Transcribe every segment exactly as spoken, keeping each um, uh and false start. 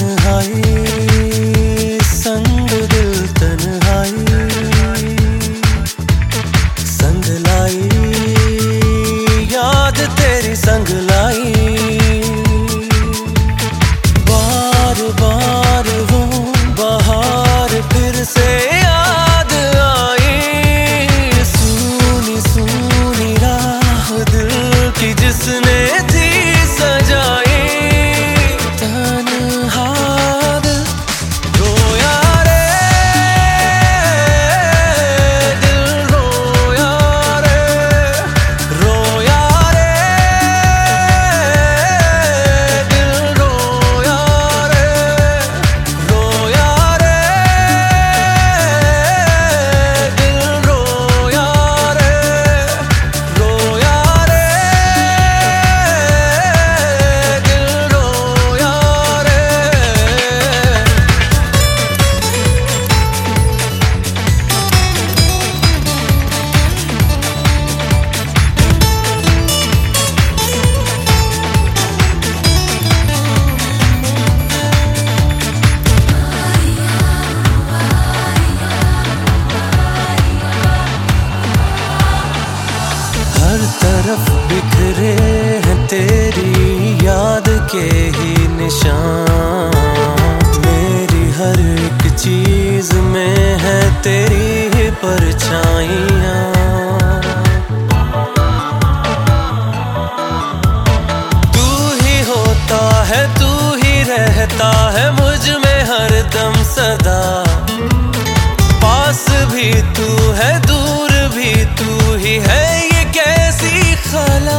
तन्हाई संग दिल तन्हाई संग लाई याद तेरी संग लाई बार बार वो बहार फिर से याद आई सूनी सूनी राह दिल की जिसने थी सजाई हर तरफ बिखरे हैं तेरी याद के ही निशान मेरी हर एक चीज में है तेरी ही परछाइयाँ तू ही होता है तू ही रहता है मुझ में हर दम सदा पास भी तू है दूर भी तू ही है कैसी खला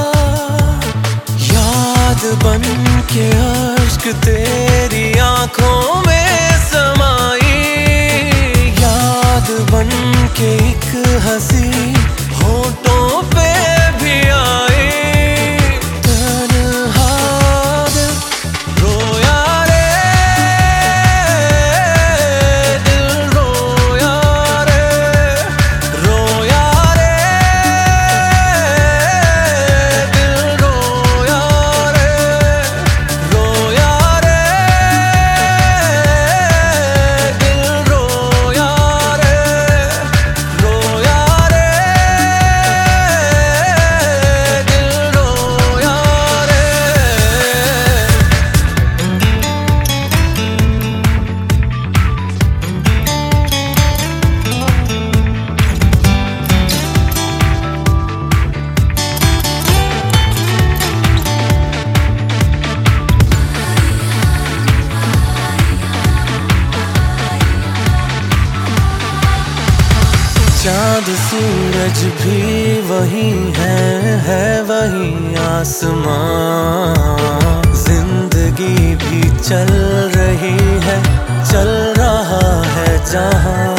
याद बन के अश्क तेरी आंखों में समाई याद बन के एक हंसी होठों पे भी आई चाँद सूरज भी वही है है वही आसमां जिंदगी भी चल रही है चल रहा है जहाँ